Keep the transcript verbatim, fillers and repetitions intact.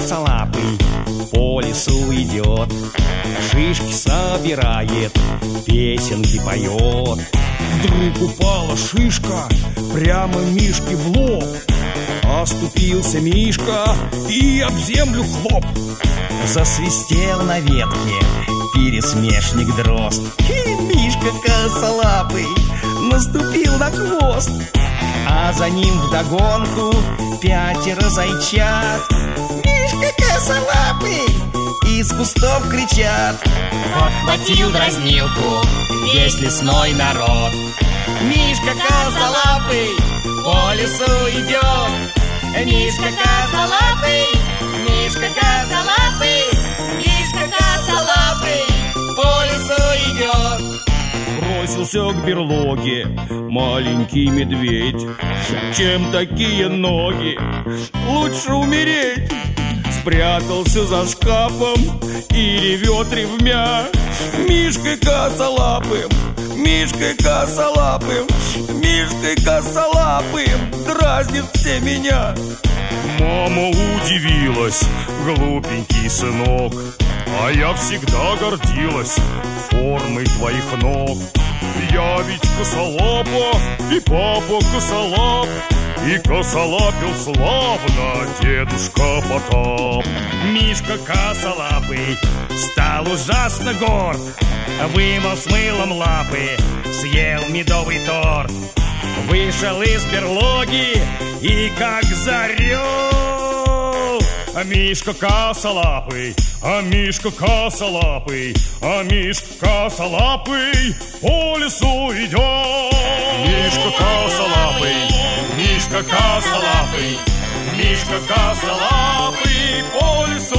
косолапый по лесу идет, шишки собирает, песенки поет. Вдруг упала шишка прямо Мишке в лоб. Оступился Мишка и об землю хлоп. Засвистел на ветке пересмешник дрозд. И Мишка косолапый наступил на хвост, а за ним вдогонку пятеро зайчат. Мишка косолапый из кустов кричат. Подхватил дразнилку весь лесной народ. Мишка косолапый по лесу идет. Мишка косолапый, Мишка косолапый, Мишка косолапый по лесу идет. Бросился к берлоге маленький медведь. Чем такие ноги? Лучше умереть. Спрятался за шкафом и ревет ревмя. Мишкой косолапым, Мишкой косолапым, Мишкой косолапым дразнит все меня. Мама удивилась, глупенький сынок, а я всегда гордилась формой твоих ног. Я ведь косолапа, и папа косолап, и косолапил славно дедушка Потап. Мишка косолапый стал ужасно горд, вымыл с мылом лапы, съел медовый торт. Вышел из берлоги и как зарёл. А Мишка косолапый, а Мишка косолапый, а Мишка косолапый по лесу идет. Мишка косолапый, Мишка косолапый, Мишка косолапый по лесу